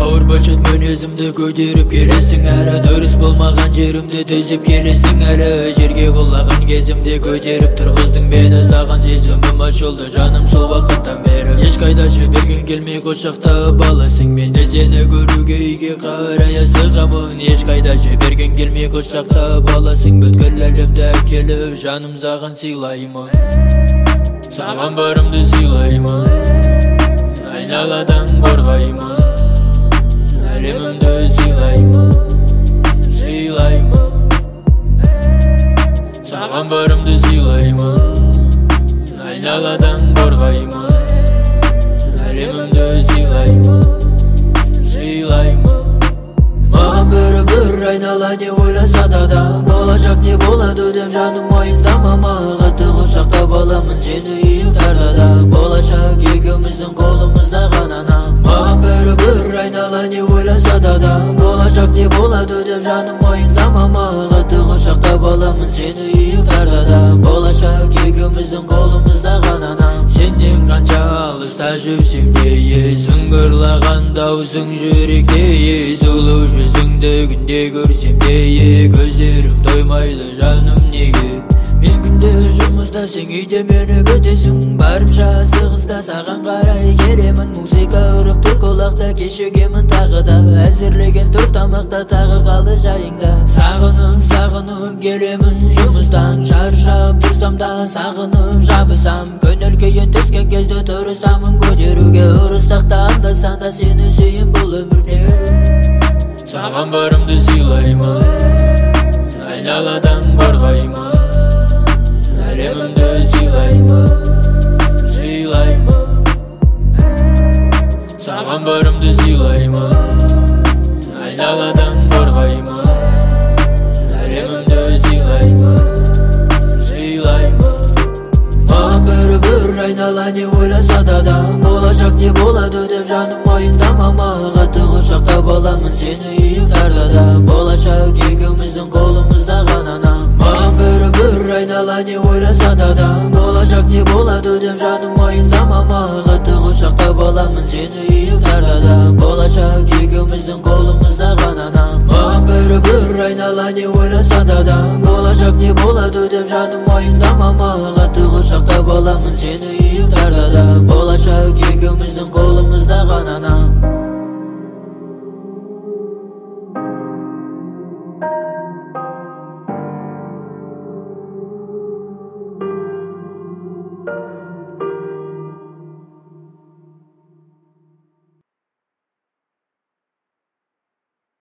Ауыр бөлшет мінезімді көтеріп келесің әрі, дұрыс болмаған жерімді түзеп келесің әлі. Жерге құлаған кезімде көтеріп тұрғыздың мені, саған сезімім ашылды жаным сол уақыттан бері. Ешқайда жіберген келмей құшақтап аласың, мен де сені көруге үйге қарай асығамын. Ешқайда жіберген келмей құшақтап аласың, бүткіл әлемді әкеліп жаным саған сыйлаймын. Саған барымды сыйлаймын, айналадан қорғаймын, әлемімді сыйлаймын, сыйлаймын. Саған барымды сыйлаймын, айналадан қорғаймын, әлемімді сыйлаймын, сыйлаймын. Маған бір айнала не ойласа да болашақ не болады деп жаным мойындамама. Қатты құшақтап аламын сені ұйықтарда да, болашақ екеуміздің қолымызда ғана. Маған бір айнала не ойласа да болашақ не болады деп жаным мойындамама. Қатты құшақтап аламын сені ұйықтарда да, болашақ екеуміздің қолымызда ғана. Сенен қанша алыста жүрсем де сыңғырлаған даусың жүректе, сұлу жүзіңді күнде көрсем де көздерім тоймайды жаным неге. Мен күнде жұмыста, сен үйде мені күтесің, барымша асығыста саған қарай келемін. Музыка ұрып тұр құлақта, кешігемін тағы да, әзірлеген тұр тамақта тағы қалды жайыңда. Сағынып келемін жұмыстан, шаршап тұрсам да сағынып жабысам. Көңіл күйін түскен кезде тұрысамын көтеруге, ұрысақ та анда-санда сені сүйін бұл өмірде. Саған барымды сыйлаймын, айналадан қорғаймын, әлемімді сыйлаймын, сыйлаймын. Саған барымды сыйлаймын, айналадан қорғаймын, әлемімді сыйлаймын, сыйлаймын. Маған бір айнала не ойласа да болашақ не болады деп жаным мойындамама. Қатты құшақтап аламын сені ұйықтарда да, болашақ екеуміздің қолымызда ғана. Маған бір айнала не ойласа да болашақ не болады деп жаным мойындамама. Қатты құшақтап аламын сені ұйықтарда да, болашақ екеуміздің қолымызда ғана. Маған бір айнала не ойласа да болашақ не болады деп жаным мойындамама. Қатты құшақтап аламын сені ұйықтарда да, болашақ екеуміздің